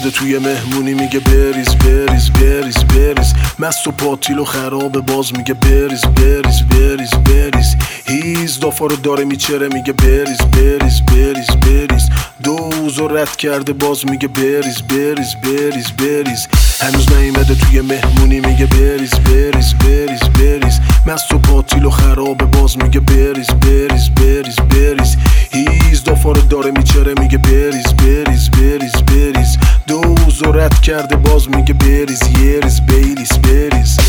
نیومده توی مهمونی میگه بریز بریز بریز بریز، مست و پاتیل و خرابه باز میگه بریز بریز بریز بریز، هیز دافا رو داره میچره میگه بریز بریز بریز بریز، دوز و رد کرده باز میگه بریز بریز بریز بریز، هنوز نیومده توی مهمونی میگه بریز بریز بریز بریز، مست و پاتیل و خرابه باز میگه بریز بریز بریز بریز، هیز دافا رو داره میچره میگه بریز بریز بریز بریز، دوز و رد کرده باز میگه بریز یریز بیلیس بریز.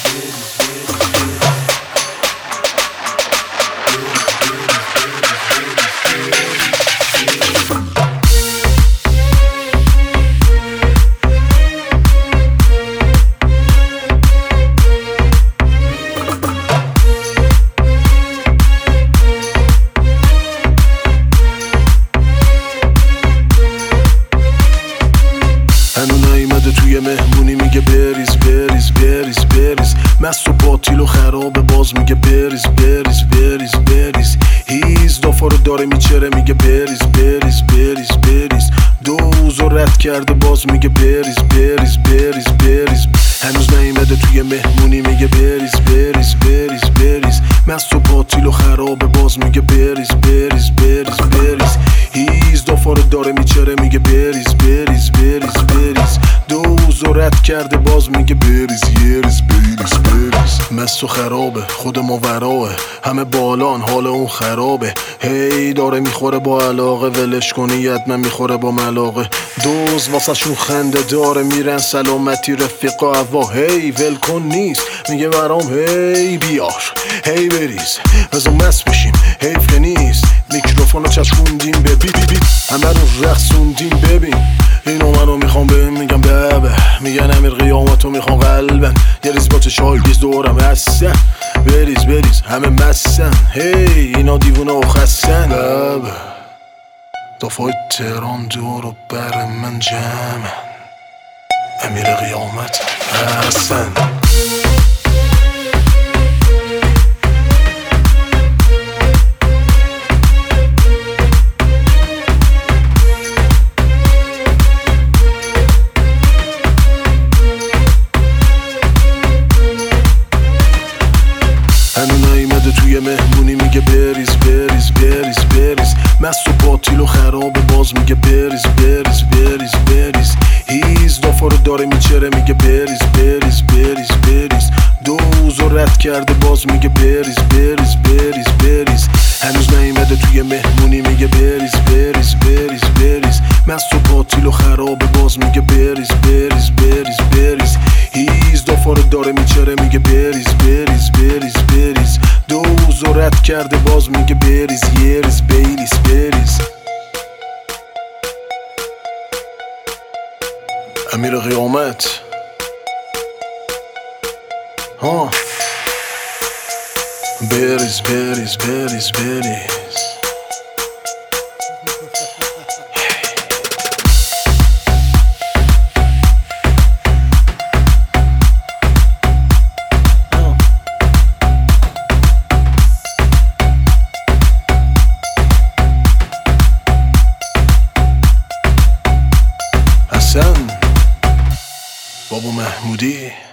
توی مهمونی میگه بریز بریز بریز بریز، مست و باطیل و خرابه باز میگه بریز بریز بریز بریز، هیز دافا رو داره میچره میگه بریز بریز بریز بریز، دوز و رد کرده باز میگه بریز بریز بریز بریز، هنوز نیومده توی مهمونی میگه بریز بریز بریز بریز، مست و باطیل و خرابه باز میگه بریز بریز بریز بریز، هیز دافا رو داره میچره میگه بریز بریز بریز بریز، دوز و رد کرده باز میگه بریز یریز بیلیس بریز. مست و خرابه خود ما وراه، همه بالان حال اون خرابه، هی داره میخوره با علاقه، ولش کنی حتما میخوره با ملاقه، دوز واسه شون خنده داره، میرن سلامتی رفیقا هوا، هی ول کن نیست میگه برام هی بیار هی بریز بزا مست بشیم حیف که نیست، میکروفونو چشکوندیم به بی بی بی، همه رو رقصوندیم ببین، اینو منو میخوام بهم میگم بابه، میگن امیر قیامتو میخوام قلبن، یه ریز با چشای بیز دورم هستن، بریز بریز همه مستن، هی اینا دیوونه و خستن، بابه دافای تهران دور و بر من جمعن، امیر قیامت هستن. توی مهمونی میگه بریز بریز بریز بریز، مست و باطیل و خرابه باز میگه بریز بریز بریز بریز، هیز دافا رو داره میچره میگه بریز بریز بریز بریز، دوز و رد کرده باز میگه بریز بریز بریز بریز، هنوز نیومده توی مهمونی میگه بریز بریز بریز بریز، مست و باطیل و خرابه باز میگه بریز بریز بریز بریز، هیز دافا رو داره میچره میگه بریز بریز بریز بریز، دوز و رد کرده باز میگه بریز یریز بیلیس بریز. امیر قیامت ها بریز بریز بریز بریز. بابا محمودی